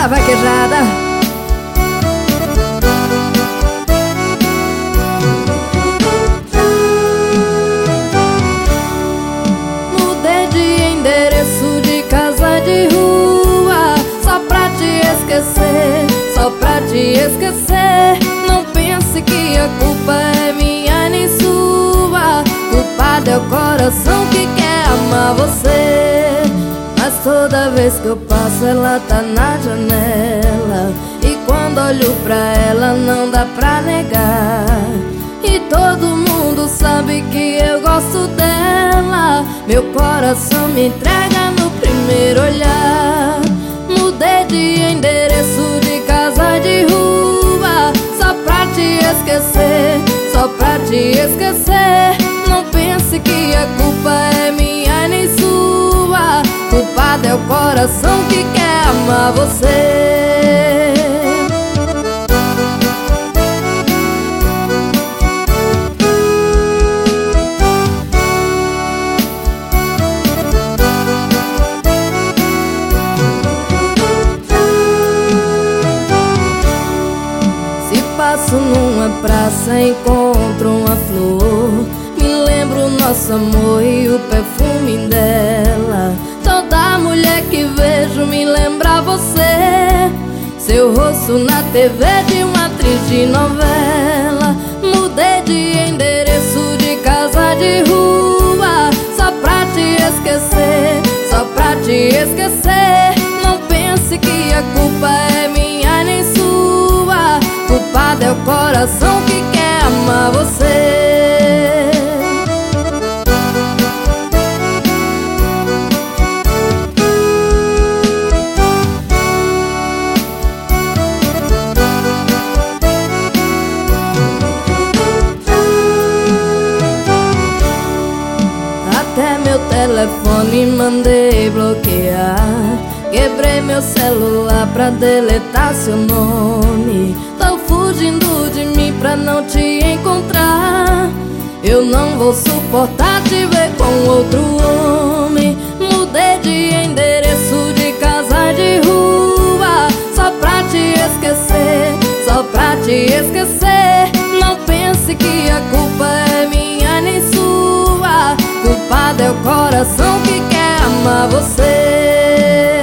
vaquejada. Mudei de endereço, de casa, de rua, só pra te esquecer, só pra te esquecer. Não pense que a culpa é minha nem sua. Culpado é o coração que quer amar você. Mas toda vez que eu passo ela tá na janela, e quando olho pra ela não dá pra negar. E todo mundo sabe que eu gosto dela, meu coração me entrega no primeiro olhar. Mudei de endereço, de casa, de rua, só pra te esquecer, só pra te esquecer. Não pense que a culpa é minha nem sua. Culpado é o coração que quer amar você. Se passo numa praça, encontro uma flor, me lembro nosso amor e o perfume dela. Toda mulher que vejo me lembra você, seu rosto na TV de uma atriz de novela. Mudei de endereço, de casa, de rua, só pra te esquecer, só pra te esquecer. Não pense que a culpa é minha nem sua. Culpado é o coração que quer amar você. Até meu telefone mandei bloquear, quebrei meu celular pra deletar seu nome. Tô fugindo de mim pra não te encontrar. Eu não vou suportar te ver com outro homem. Mudei de endereço, de casa, de rua, só pra te esquecer, só pra te esquecer. Não pense que a culpa é minha nem sua. Culpado é o coração que quer amar você.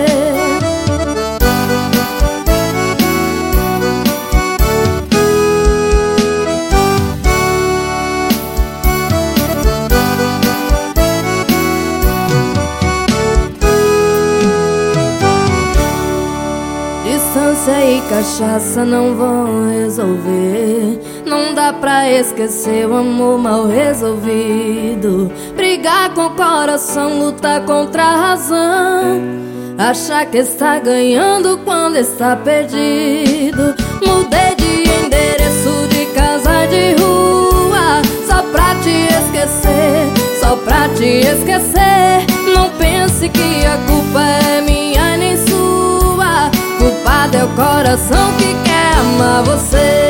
Distância e cachaça não vão resolver. Não dá pra esquecer o amor mal resolvido. Brigar com o coração, lutar contra a razão, achar que está ganhando quando está perdido. Mudei de endereço, de casa, de rua, só pra te esquecer, só pra te esquecer. Não pense que a culpa é minha nem sua. Culpado é o coração que quer amar você.